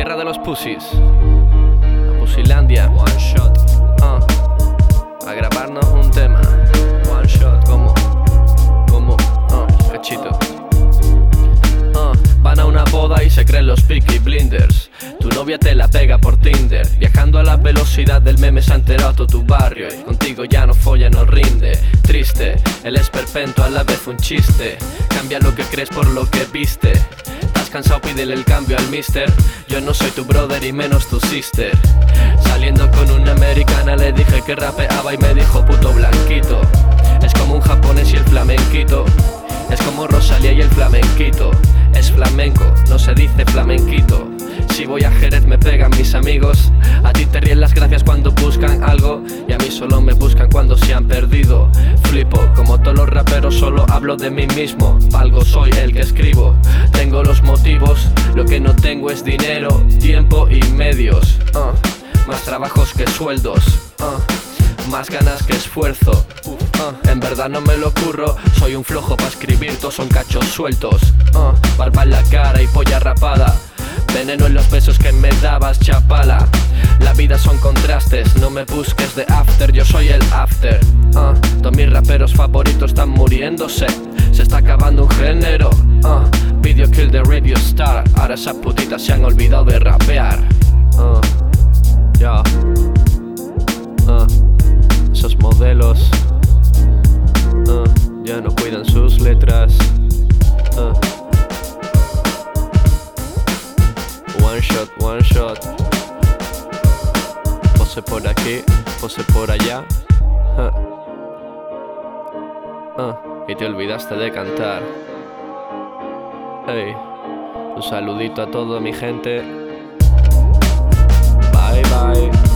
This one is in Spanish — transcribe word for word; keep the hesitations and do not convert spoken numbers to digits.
tierra de los pussies, a Pusilandia, one shot, uh, a grabarnos un tema, one shot, como, como, uh, cachito. Uh, van a una boda y se creen los Peaky Blinders. Tu novia te la pega por Tinder. Viajando a la velocidad del meme se ha enterado todo tu barrio. Y contigo ya no folla, no rinde. Triste, el esperpento a la vez un chiste. Cambia lo que crees por lo que viste. Estás cansado, pídele el cambio al mister. Yo no soy tu brother y menos tu sister. Saliendo con una americana le dije que rapeaba y me dijo puto blanquito. Es como un japonés y el flamenquito. Es como Rosalía y el flamenquito. Es flamenco, no se dice flamenquito. Si voy a Jerez me pegan mis amigos. A ti te ríen las gracias cuando buscan algo y a mí solo me buscan cuando se han perdido. Flipo, como todos los raperos solo hablo de mí mismo. Algo soy el que escribo. Tengo los motivos, lo que no tengo es dinero, tiempo y medios. uh, Más trabajos que sueldos, uh, más ganas que esfuerzo. uh, En verdad no me lo curro, soy un flojo pa' escribir, todos son cachos sueltos. uh, Barba en la cara y polla rapada. Veneno en los besos que me dabas, chapala. La vida son contrastes, no me busques de after, yo soy el after. uh, Todos mis raperos favoritos están muriéndose. Se está acabando un género. uh, Video kill the radio star. Ahora esas putitas se han olvidado de rapear. uh, Ya uh, Esos modelos uh, ya no cuidan sus letras. uh, One shot, one shot. Pose por aquí, pose por allá. uh. Uh, y te olvidaste de cantar. Hey, un saludito a toda mi gente. Bye bye.